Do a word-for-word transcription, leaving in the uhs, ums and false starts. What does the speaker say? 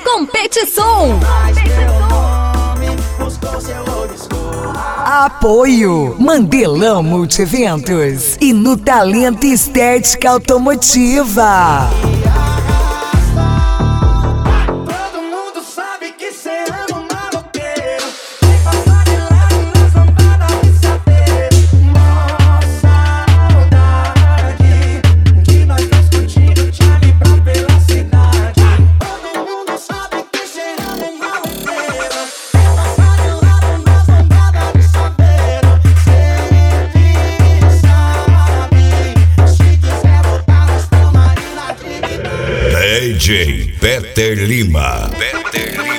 Competição. Apoio Mandelão Multiventos e no Talento Estética Automotiva. D J Peter Lima. Peter Lima.